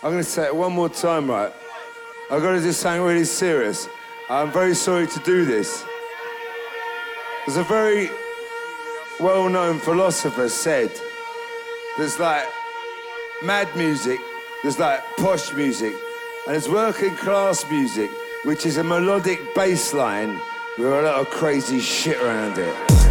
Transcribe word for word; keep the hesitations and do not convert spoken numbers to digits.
I'm going to say it one more time, right? I've got to do something really serious. I'm very sorry to do this. There's a very well-known philosopher said, there's like mad music, there's like posh music, and there's working class music, which is a melodic bass line with a lot of crazy shit around it.